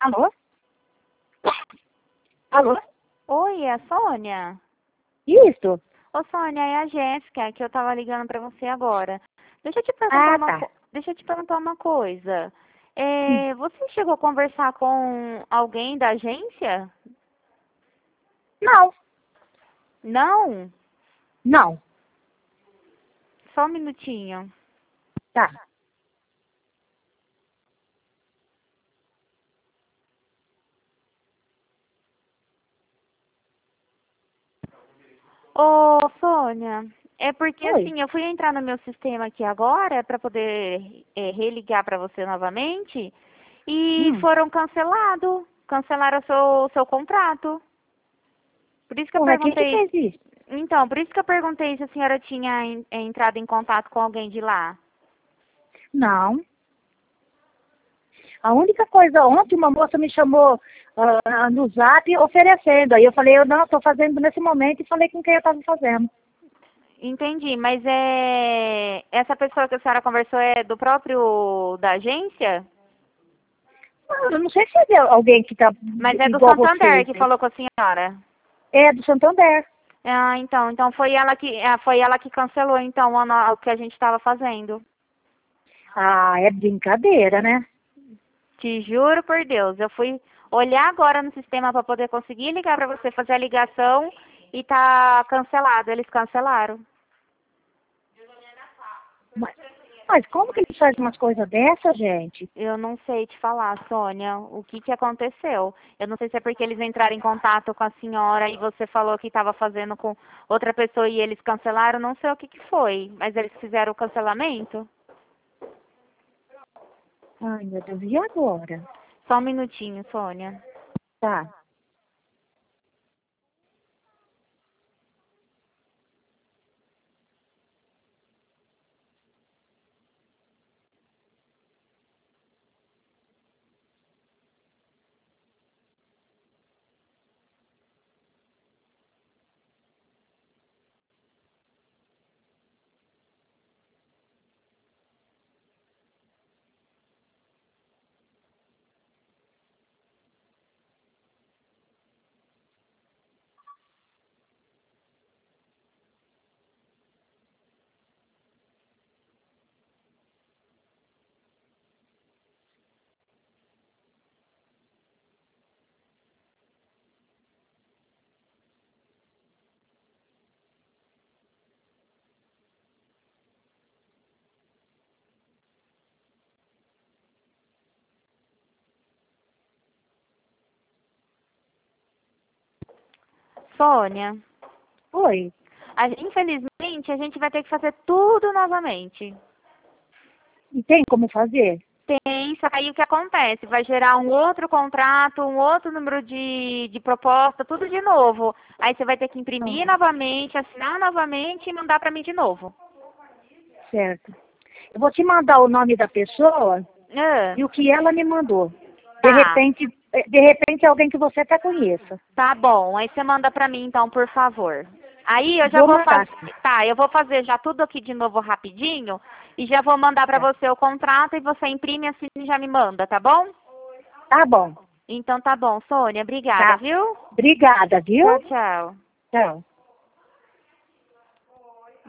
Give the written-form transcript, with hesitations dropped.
Alô? Alô? Oi, é a Sônia? Isso? Ô, Sônia, é a Jéssica, que eu tava ligando pra você agora. Deixa eu te perguntar Tá. Deixa eu te perguntar uma coisa. Hum. Você chegou a conversar com alguém da agência? Não, Não? não. Só um minutinho. Tá. Ô, Sônia, é porque Oi. assim, eu fui entrar no meu sistema aqui agora pra poder religar pra você novamente e Hum. foram cancelaram o seu contrato. Por isso que eu Porra, quem que perguntei. fez isso? Então, por isso que eu perguntei se a senhora tinha entrado em contato com alguém de lá. Não. A única coisa, ontem uma moça me chamou no Zap oferecendo. Aí eu falei, eu não, estou fazendo nesse momento e falei com quem eu estava fazendo. Entendi, mas essa pessoa que a senhora conversou é do próprio da agência? Eu não sei se é alguém que está Mas é do igual você. Santander que falou com a senhora. É do Santander. Ah, então foi ela que cancelou então o que a gente estava fazendo. Ah, é brincadeira, né? Te juro por Deus, eu fui olhar agora no sistema para poder conseguir ligar para você fazer a ligação e tá cancelado, eles cancelaram. Mas, mas como que eles fazem umas coisas dessas, gente? Eu não sei te falar, Sônia, o que que aconteceu. Eu não sei se é porque eles entraram em contato com a senhora e você falou que estava fazendo com outra pessoa e eles cancelaram, não sei o que que foi, mas eles fizeram o cancelamento. Ai, meu Deus, e agora? Só um minutinho, Sônia. Tá. Sônia, Oi. infelizmente a gente vai ter que fazer tudo novamente. E tem como fazer? Tem, só que aí o que acontece? Vai gerar um outro contrato, um outro número de proposta, tudo de novo. Aí você vai ter que imprimir Ah, novamente, assinar novamente e mandar para mim de novo. certo. Eu vou te mandar o nome da pessoa Ah, e o que ela me mandou. tá, De repente é alguém que você até conheça. tá bom. Aí você manda para mim então, por favor. Aí eu já Vou vou mandar. fazer, tá, eu vou fazer já tudo aqui de novo rapidinho e já vou mandar para Tá, você o contrato e você imprime assim e já me manda, tá bom? tá bom. Então tá bom, Sônia, obrigada, Tá. viu? Obrigada, viu? Tchau, tchau. Tchau.